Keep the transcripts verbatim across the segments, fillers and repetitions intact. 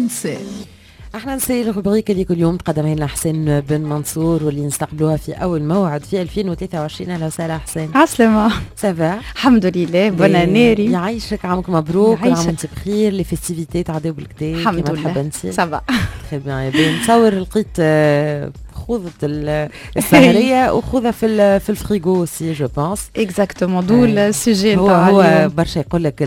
نساء. احنا نساء الروبريك اللي كل يوم تقدمها لنا حسين بن منصور واللي نستقبلوها في اول موعد في ألفين وثلاثة وعشرين. اهلا وسهلا حسين. عسلامة. سافا الحمد لله. بونانيري. يعيشك، عامك مبروك، عام وانت بخير. لي فيستيفيتي تعداو بالكدا الحمد لله. سافا تري بيان. يبان نتصور لقيت خوذة السهرية وخوذة في في الفريغو سي جو بونس. اكزاكتومون دو السوجي هو هو برشا يقول لك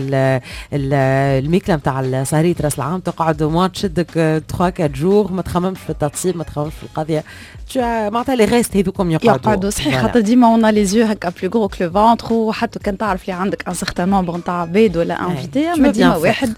الميكله نتاع سهرية راس العام تقعد ما تشدك ثلاثة أربعة جور، ما تخممش في التطيب، ما تخممش في القضية، معناتها لي ريست هذوكم يقعدوا يقعدوا صحيح. خاطر ديما اون لي زيو هكا بلو غرو كو لو فونتر، وحتى كان تعرف لي عندك ان سيغتان نومبر نتاع عباد ولا انفيتي ما ديما واحد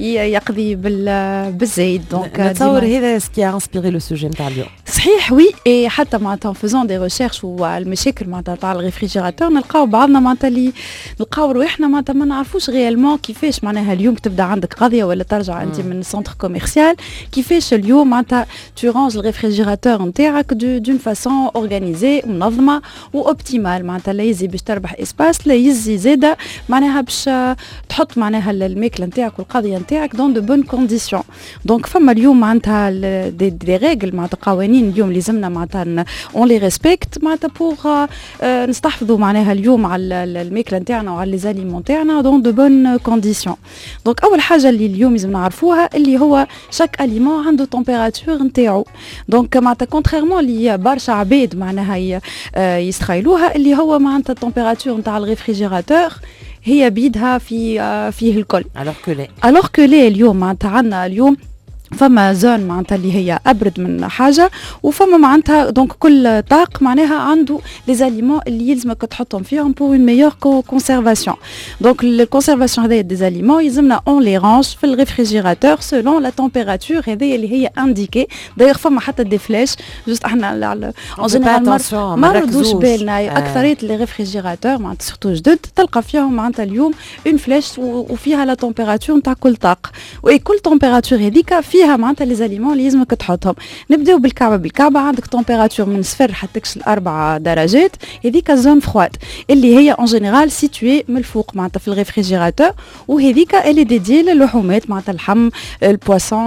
يقضي بالزايد. دونك نتصور هذا سكي انسبيري لو سوجي نتاع اليوم. صحيح وي. اي حتى معناتها فيزون دي ريشيرش والمشاكل معناتها تاع الريفريجيراتور نلقاو بعضنا معناتها اللي نلقاو روحنا معناتها ما نعرفوش ريالمون كيفاش معناها اليوم تبدا عندك قضيه ولا ترجع انت من سنتر كوميرسيال، كيفاش اليوم معناتها تو رانج الريفريجيراتور نتاعك دون فاسون اورغانيزي منظمه واوبتيمال. معناتها لا يزي باش تربح اسباس، لا يزي زاده معناها باش تحط معناها الماكله نتاعك والقضيه نتاعك دون دو بون كونديسيون. دونك فما اليوم معناتها دي, دي ريغل معناتها قوانين اليوم لازمنا معناتها اون لي ريسبكت معناتها بوغ نستحفظوا معناها اليوم على الماكله نتاعنا وعلى لي زاليمون تاعنا دون دو بون كونديسيون. دونك اول حاجه اللي اليوم لازم نعرفوها اللي هو شاك اليمون عنده تمبيراتور نتاعو. دونك معناتها كونتريرمون اللي برشا عباد معناها يستخيلوها اللي هو معناتها التمبيراتور نتاع الريفريجيراتور هي بيدها في فيه الكل. الوغ كو لا الوغ كو لا اليوم معناتها عندنا اليوم فما زون معناتها اللي هي ابرد من حاجه، وفما معناتها دونك كل طاق معناها عنده لي زاليمون اللي يلزمك تحطهم فيهم بور اون ميور كونسيرفاسيون. دونك الكونسيرفاسيون هذيا دي زاليمون يلزمنا اون لي رانج في الريفريجيراتور سولون لا تمبيراتور هذيا اللي هي انديكي. دايوغ فما حتى دي فلاش جوست احنا اون جينيرال ما نردوش بالنا اكثريه لي ريفريجيراتور معناتها سورتو جدد تلقى فيهم معناتها اليوم اون فلاش وفيها لا تمبيراتور نتاع كل طاق، وكل تمبيراتور هذيك في فيها معناتها لي زاليمون اللي لازمك تحطهم. نبداو بالكعبه بالكعبه عندك تمبيراتور من صفر حتى تكسل أربعة درجات، هذيك زون فرواد اللي هي اون جينيرال سيتوي من الفوق معناتها في الريفريجيراتور، وهذيك اللي ديدي للحومات معناتها اللحم البواسون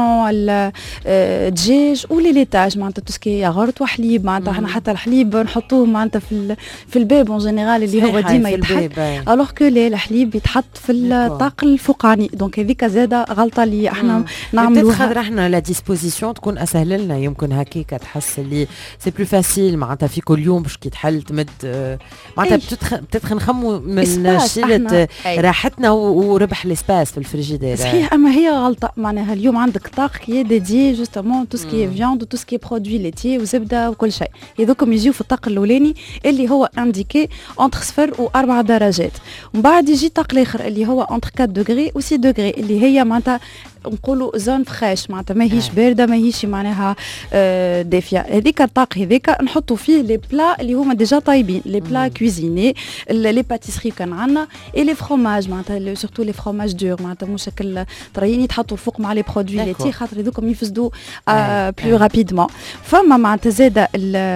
الدجاج ولي ليتاج معناتها توسكي ياغورت وحليب. معناتها احنا حتى الحليب نحطوه معناتها في في الباب اون جينيرال اللي هو ديما يتحط، الوغ كو لا الحليب يتحط في الطاق الفوقاني. دونك هذيك زاده غلطه اللي احنا نعملوها. احنا لا ديسبوزيسيون تكون اسهل لنا، يمكن هكاك تحس اللي سي بلو فاسيل معناتها في كل يوم باش كي تحل تمد معناتها بتدخ نخمو من شيله راحتنا وربح ليسباس في الفريجيدير. صحيح، اما هي غلطه. معناها اليوم عندك طاق كي ديدي جوستومون تو سكي فياند و تو سكي برودوي ليتي وزبده وكل شيء، هذوكم يجيو في الطاق الاولاني اللي هو انديكي اونتر صفر وأربعة درجات، ومن بعد يجي طاق الاخر اللي هو اونتر أربعة دوغري و ستة دوغري اللي هي معناتها نقولوا زون فريش معناتها ماهيش بارده ماهيش معناها آه دافيه. هذيك الطاق هذيك نحطوا فيه لي بلا اللي هما ديجا طايبين، لي بلا كويزيني، لي باتيسري كان عندنا، اي لي فروماج معناتها سورتو لي فروماج دور معناتها مو شكل طريين يتحطوا الفوق مع لي برودوي ليتي خاطر هذوكم يفسدوا آه بلو رابيدمون. فما معناتها زاده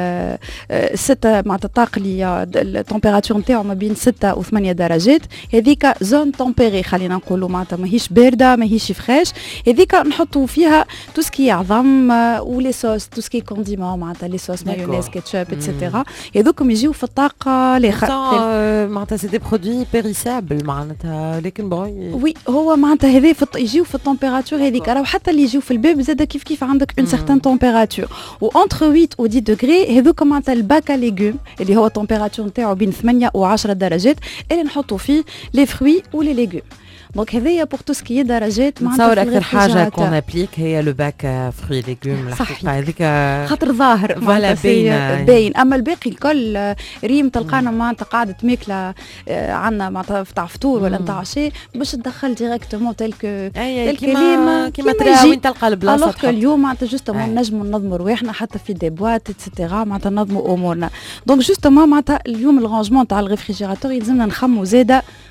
الستة معناتها الطاق اللي التمبيراتور نتاعو ما بين ستة وثمانية درجات، هذيك زون تمبيري خلينا نقولوا معناتها ماهيش بارده ماهيش فريش. هذيك نحطوا فيها تو سكي عظم ولي صوص تو سكي كونديمون معناتها لي صوص مايونيز كاتشوب اتسيتيرا، هذوكم يجيو في الطاق الاخر معناتها سي دي برودوي بيريسابل معناتها، لكن بون وي هو معناتها هذي يجيو في التمبيراتور هذيك. راهو حتى اللي يجيو في الباب زاد كيف كيف عندك اون سيغتان تمبيراتور وانتر ثمانية و عشرة دوغري. هذوك معناتها الباكا ليغوم اللي هو التمبيراتور نتاعو بين ثمانية و عشرة درجات اللي نحطوا فيه لي فروي ولي ليغوم. دونك هذايا بور تو سكي درجات معناتها نتصور اكثر حاجه كون ابليك هي لو باك فروي ليغوم الحقيقه هذيك خاطر ظاهر فوالا باين باين. اما الباقي الكل ريم تلقانا معناتها قاعده ماكله عندنا معناتها تاع فطور ولا نتاع عشاء باش تدخل ديريكتومون تلك تلك كيما كيما ترى وين تلقى البلاصه. الوغ اليوم معناتها جوستومون نجموا ننظموا رواحنا حتى في دي بواط اتسيتيرا معناتها ننظموا امورنا. دونك جوستومون معناتها اليوم الرانجمون تاع الريفريجيراتور يلزمنا نخموا زاده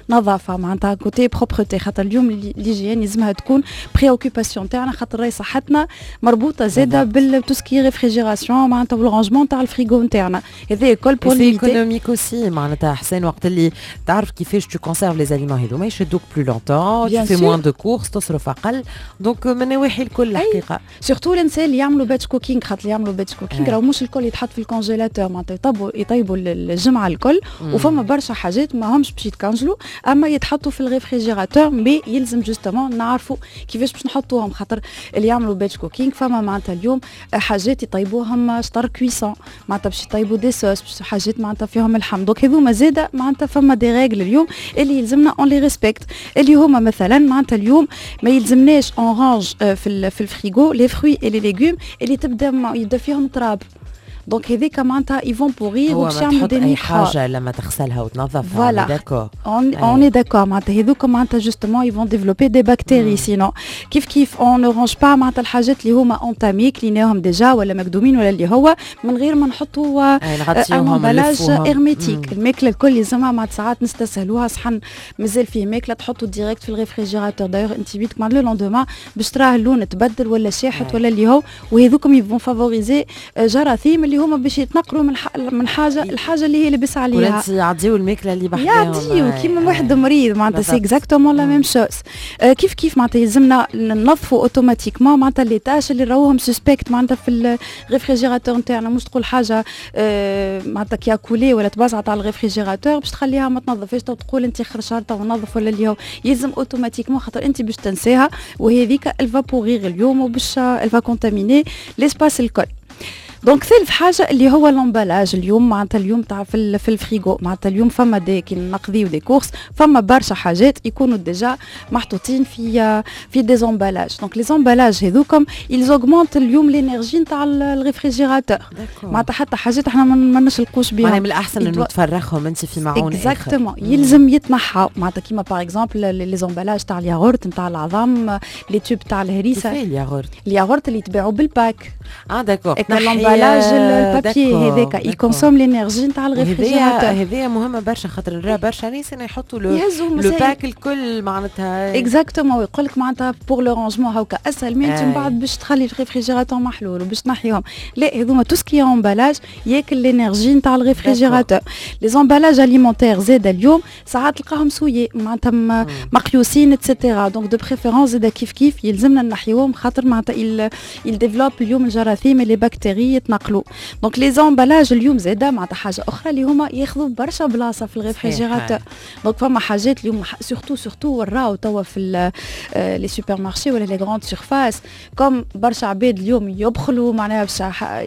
نظافه معناتها كوتي بروبرتي، خاطر اليوم ليجيان لازمها تكون بريوكوباسيون تاعنا، خاطر راهي صحتنا مربوطه زاده بالتوسكي ريفريجيراسيون معناتها والرونجمون تاع الفريغو نتاعنا، هذا الكل بور ليميتي. سي ايكونوميك اوسي معناتها حسين، وقت اللي تعرف كيفاش تو كونسيرف لي زاليمون هذوما يشدوك بلو لونتون، تو في موان دو كورس، تصرف اقل، دونك من نواحي الكل الحقيقه. سورتو الانسان اللي يعملوا باتش كوكينغ، خاطر اللي يعملوا باتش كوكينغ راهو مش الكل يتحط في الكونجيلاتور معناتها يطيبوا يطيبوا الجمعه الكل، وفما برشا حاجات ما همش باش يتكنجلوا اما يتحطوا في الريفريجيراتور، مي يلزم جوستومون نعرفوا كيفاش باش نحطوهم، خاطر اللي يعملوا باتش كوكينغ فما معناتها اليوم حاجات يطيبوهم شطر كويسون معناتها باش يطيبوا دي صوص، باش حاجات معناتها فيهم اللحم، دونك هذوما زاده معناتها فما دي ريغل اليوم اللي يلزمنا اون لي ريسبكت، اللي هما مثلا معناتها اليوم ما يلزمناش اون رانج في في الفريغو لي فروي اي لي ليغوم اللي تبدا يبدا فيهم تراب، دونك هذيك معناتها يفون بوغير وباش يعملوا دي اي حاجه لما تغسلها وتنظفها. فوالا داكور اون اون داكور معناتها هذوك معناتها جوستومون يفون ديفلوبي دي بكتيري، سينو كيف كيف اون نو رونج با معناتها الحاجات اللي هما اونتامي كليناهم ديجا ولا مكدومين ولا اللي هو من غير ما نحطوا امبالاج ارميتيك. الماكله الكل يلزمها مع ساعات نستسهلوها، صحن مازال فيه ماكله تحطوا ديريكت في الريفريجيراتور، دايوغ انت بيدك مع لو لوندومان باش تراه اللون تبدل ولا شاحت ولا اللي هو، وهذوكم يفون فافوريزي جراثيم اللي هما باش يتنقلوا من من حاجه الحاجه اللي هي لبس عليها، وانت يعطيو الماكله اللي بحذاهم يعطيو كيما واحد مريض معناتها سي اكزاكتومون لا ميم شوز. كيف كيف معناتها يلزمنا ننظفوا اوتوماتيكمون معناتها لي تاش اللي راوهم سسبكت معناتها في الريفريجيراتور نتاعنا، مش تقول حاجه معناتها كي كولي ولا تبزعت على الريفريجيراتور باش تخليها ما تنظفش تقول انت خرشارته ونظف ولا اللي هو، يلزم اوتوماتيكمون خاطر انت باش تنساها وهذيك الفا بوغير اليوم وباش الفا كونتاميني ليسباس الكل. دونك ثالث حاجه اللي هو لومبالاج اليوم معناتها اليوم تاع في, في الفريغو معناتها اليوم فما دي كي نقضيو دي كورس فما برشا حاجات يكونوا ديجا محطوطين في في دي زومبالاج، دونك لي زومبالاج هذوكم يلز اوغمونت اليوم لينيرجي نتاع الريفريجيراتور معناتها حتى حاجات احنا ما نشلقوش بها، يعني من الاحسن انه تفرغهم انت في معون اكزاكتومون يلزم يتنحى معناتها كيما باغ اكزومبل لي زومبالاج تاع الياغورت نتاع العظام، لي توب تاع الهريسه. كيف الياغورت؟ الياغورت اللي يتباعوا بالباك اه داكور، الامبالاج البابي هذاك يكونسوم لينيرجي نتاع الريفريجيراتور، هذه مهمه برشا خاطر نرى برشا ناس يحطوا لو لو باك الكل معناتها اكزاكتومون، ويقول لك معناتها بور لو رونجمون هاكا اسهل من من بعد باش تخلي الريفريجيراتور محلول وباش تنحيهم، لا هذوما تو سكي امبالاج ياكل لينيرجي نتاع الريفريجيراتور. لي زومبالاج اليمونتير زاد اليوم ساعات تلقاهم سويي معناتها مقيوسين اتسيتيرا، دونك دو بريفيرونس زاد كيف كيف يلزمنا نحيوهم خاطر معناتها يل ديفلوب اليوم الجراثيم اللي بكتيري يتنقلوا. دونك لي زومبالاج اليوم زاده معناتها حاجه اخرى اللي هما ياخذوا برشا بلاصه في الريفريجيراتور، دونك فما حاجات اليوم سورتو سورتو وراو توا في لي سوبر مارشي ولا لي غراند سيرفاس كوم برشا عباد اليوم يبخلوا معناها باش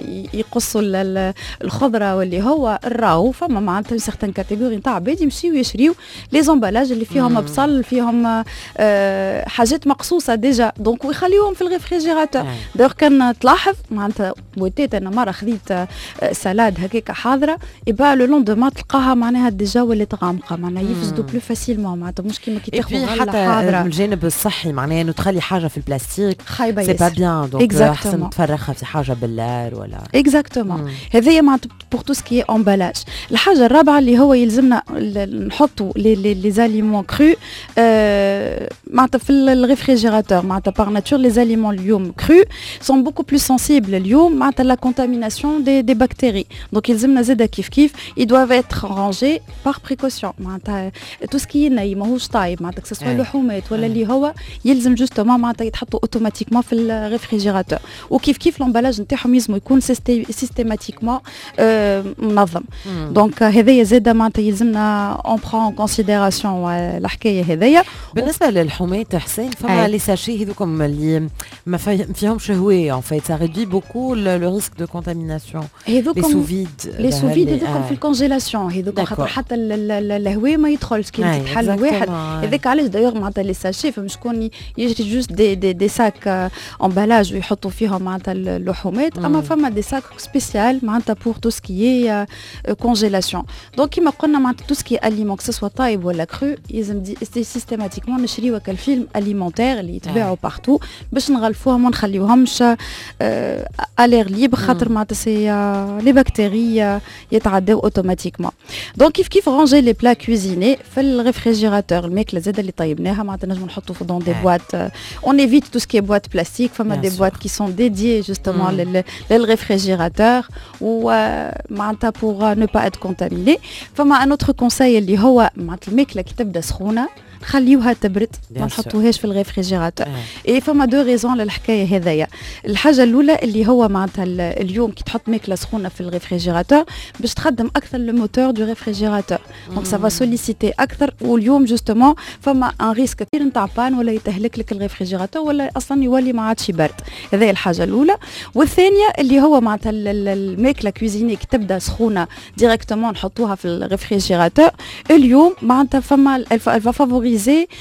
يقصوا الخضره واللي هو الراو، فما معناتها سيغتان كاتيجوري نتاع عباد يمشيو يشريو لي زومبالاج اللي فيهم بصل فيهم آه حاجات مقصوصه ديجا، دونك ويخليوهم في الريفريجيراتور. دونك كان تلاحظ معناتها بوتيت انا مره خذيت سلاد هكاك حاضره يبقى لو لوندومان تلقاها معناها ديجا ولات غامقه معناها يفسدوا بلو فاسيلمون معناتها مش كيما كي تاخذ غله حاضره. حتى الجانب الصحي معناها انه تخلي حاجه في البلاستيك خايبه سي با بيان، دونك احسن تفرغها في حاجه باللار ولا اكزاكتومون. هذه معناتها بور تو سكي امبالاج. الحاجه الرابعه اللي هو يلزمنا نحطوا لي لي زاليمون كرو معناتها في الريفريجيراتور معناتها باغ ناتور لي زاليمون اليوم كرو سون بوكو بلو سنسيبل اليوم معناتها لا كونتاميناسيون دي دي بكتيري، دونك يلزمنا زاده كيف كيف يدوافو اتر رانجي باغ بريكوسيون معناتها تو سكي ناي ماهوش طايب معناتها كسوا اللحومات ولا اللي هو يلزم جوستومون معناتها يتحطوا اوتوماتيكمون في الريفريجيراتور، وكيف كيف لومبالاج نتاعهم يلزموا يكون سيستيماتيكمون منظم. دونك هذايا زاده معناتها يلزمنا اون برون كونسيديراسيون الحكايه هذايا. بالنسبه للحومات حسين فما لي ساشي هذوكم اللي ما فيهمش هواء ان فايت سا ريدوي بوكو لو ريسك دو كونتاميناسيون، هذوكم لي سوفيد لي سوفيد هذوكم في الكونجيلاسيون هذوكم خاطر حتى الهواء ما يدخلش كي تحل واحد هذاك علاش دايوغ معناتها لي ساشي فما شكون يجري جوست دي دي, دي ساك امبالاج ويحطوا فيهم معناتها اللحومات، اما فما دي ساك سبيسيال معناتها بور تو سكي سكي كونجيلاسيون. دونك كيما قلنا معناتها تو سكي اليمون كو سوا طايب ولا كرو يلزم سيستيماتيكمون نشريو هكا الفيلم اليمونتير اللي يتباعوا بارتو باش نغلفوهم وما نخليوهمش الير ليبر خاطر معناتها سي لي بكتيري يتعداو اوتوماتيكمون. دونك كيف كيف رونجي لي بلا كوزيني في الريفريجيراتور الماكله زاده اللي طيبناها معناتها نجمو نحطو في دون دي بواط اون ايفيت تو سكي بواط بلاستيك فما دي بواط كي سون ديديي جوستومون للريفريجيراتور ومعناتها بور نو با ات كونتاميني. فما ان اوتر كونساي اللي هو معناتها الماكله كي تبدا سخونه نخليوها تبرد ما نحطوهاش في الريفريجيراتور. اي فما دو ريزون للحكايه هذيا. الحاجه الاولى اللي هو معناتها اليوم كي تحط ماكله سخونه في الريفريجيراتور باش تخدم اكثر لو موتور دو ريفريجيراتور دونك سا فا سوليسيتي اكثر واليوم جوستومون فما ان ريسك كثير نتاع بان ولا يتهلك لك الريفريجيراتور ولا اصلا يولي ما عادش برد. هذه الحاجه الاولى. والثانيه اللي هو معناتها الماكله كوزيني كي تبدا سخونه ديريكتومون نحطوها في الريفريجيراتور اليوم معناتها فما فافوري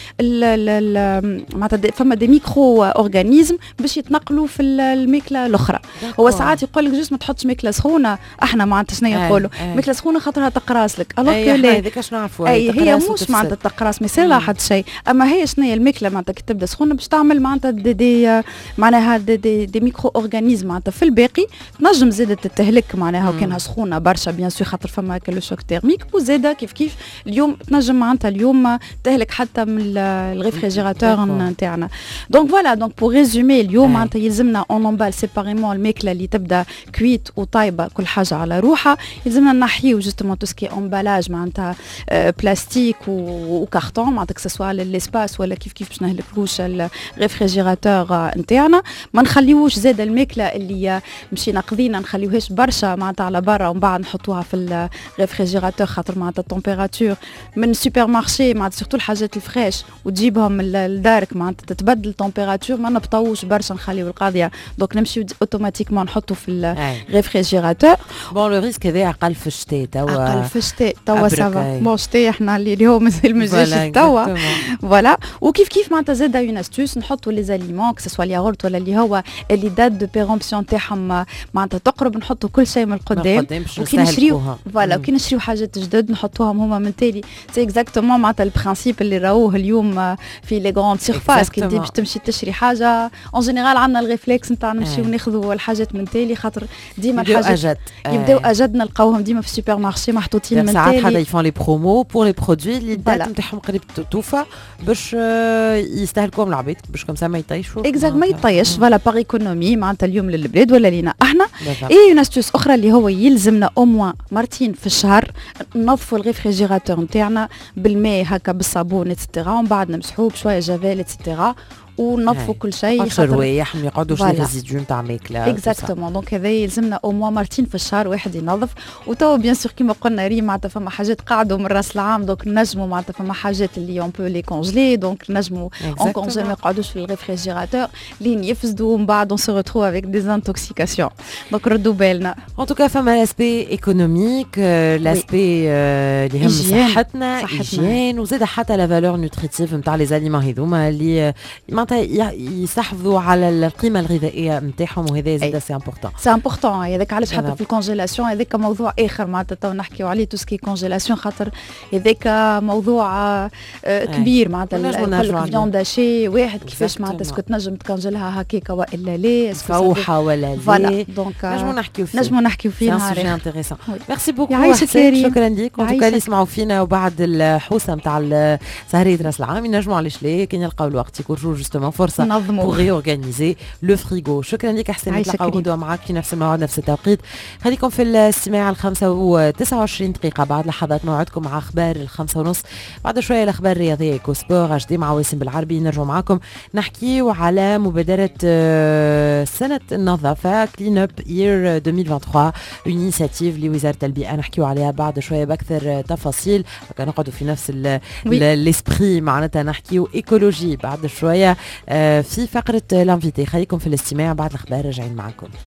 معناتها فما دي ميكرو اورغانيزم باش يتنقلوا في الماكله الاخرى. هو ساعات يقول لك جوست ما تحطش ماكله سخونه احنا معناتها شنو يقولوا ماكله سخونه خاطرها تقراص لك الوغ كو لا هذيك اش نعرفوا اي هي مش معناتها تقراص ما يصير لها حد شيء. اما هي شنو هي الماكله معناتها كي تبدا سخونه باش تعمل معناتها دي, دي معناها دي, دي, دي ميكرو اورغانيزم معناتها في الباقي تنجم زاده تتهلك معناها وكانها سخونه برشا بيان سور خاطر فما كلو شوك تيرميك وزاده كيف كيف اليوم تنجم معناتها اليوم تهلك حتى من الريفريجيراتور نتاعنا. دونك فوالا دونك بور ريزومي اليوم معناتها يلزمنا اون امبال سيباريمون الماكله اللي تبدا كويت وطايبه كل حاجه على روحها. يلزمنا نحيو جوستومون تو سكي امبالاج معناتها بلاستيك وكارطون معناتها كو سوا للاسباس ولا كيف كيف باش نهلكوش الريفريجيراتور نتاعنا. ما نخليوش زاد الماكله اللي مشينا قضينا نخليوهاش برشا معناتها على برا ومن بعد نحطوها في الريفريجيراتور خاطر معناتها التمبيراتور من السوبر مارشي معناتها سورتو الحاجات الفريش وتجيبهم لدارك معناتها تتبدل التمبيراتور ما نبطوش برشا نخليو القضيه دونك نمشيو اوتوماتيكمون نحطو في الريفريجيراتور. بون لو ريسك هذا اقل في الشتاء توا اقل في الشتاء توا سافا بون الشتاء احنا اللي هو مازال مازالش توا فوالا. وكيف كيف معناتها زاده اون استوس نحطوا لي زاليمون كو سوا الياغورت ولا اللي هو اللي دات دو بيرومبسيون تاعهم معناتها تقرب نحطوا كل شيء من القدام وكي نشريو فوالا وكي نشريو حاجات جدد نحطوهم هما من تالي سي اكزاكتومون معناتها البرانسيب اللي راوه اليوم في لي غراند سيرفاس كي باش تمشي تشري حاجه اون جينيرال عندنا الريفلكس نتاع نمشيو ناخذوا الحاجات من تالي خاطر ديما الحاجات يبداو اجد نلقاوهم ديما في السوبر مارشي محطوطين من تالي. ساعات حدا يفون لي برومو بور لي برودوي اللي الدات نتاعهم قريب توفى باش يستهلكوهم العباد باش كم ما يطيشوا اكزاكت ما يطيش فوالا باغ ايكونومي معناتها اليوم للبلاد ولا لينا احنا. اي اون استوس اخرى اللي هو يلزمنا او موان مرتين في الشهر ننظفوا الريفريجيراتور نتاعنا بالماء هكا بالصابون اتسيتيرا ومن بعد نمسحوه بشويه جافيل اتسيتيرا وننظفوا كل شيء خاطر روايح ما يقعدوش لي ريزيديو نتاع ماكله اكزاكتومون دونك هذا يلزمنا او موا مرتين في الشهر واحد ينظف. وتوا بيان سور كيما قلنا ريم معناتها فما حاجات قاعدوا من راس العام دونك نجموا معناتها فما حاجات اللي اون بو لي كونجلي دونك نجموا اون كونجلي ما يقعدوش في الريفريجيراتور لين يفسدوا ومن بعد اون سو ريتروف افيك دي انتوكسيكاسيون دونك ردوا بالنا. ان توكا فما لاسبي ايكونوميك لاسبي اللي هم صحتنا هيجين وزاد حتى لا فالور نوتريتيف نتاع لي زاليمون هذوما اللي معناتها يحافظوا على القيمه الغذائيه نتاعهم وهذا زاد سي امبورطون سي امبورطون هذاك علاش حتى في الكونجيلاسيون هذاك موضوع اخر معناتها تو نحكيو عليه تو سكي كونجيلاسيون خاطر هذاك موضوع كبير معناتها الفيون داشي واحد كيفاش معناتها اسكو تنجم تكونجلها هكاك والا لا فوحه ولا لا دونك نجمو نحكيو فيه نجمو نحكيو فيه سي انتريسون. ميرسي بوكو شكرا ليك انتو كان يسمعوا فينا وبعد الحوسه نتاع سهريه راس العام ينجموا علاش لا كي يلقاو الوقت يكون جوستومون فرصه pour réorganiser le frigo. شكرا لك حسين نتلاقاو غدوه معاك في نفس الموعد نفس التوقيت. خليكم في الاستماع الخمسة وتسعة وعشرين دقيقة بعد لحظات موعدكم مع أخبار الخمسة ونص بعد شوية الأخبار الرياضية إيكو سبور أجدي مع واسم بالعربي نرجع معكم نحكي على مبادرة سنة النظافة كلين اب يير ألفين وثلاثة وعشرين انيسياتيف لوزارة البيئة نحكيو عليها بعد شوية بأكثر تفاصيل نقعدوا في نفس الاسبري معناتها نحكيو ايكولوجي بعد شوية في فقرة لانفيتي. خليكم في الاستماع بعد الأخبار راجعين معكم.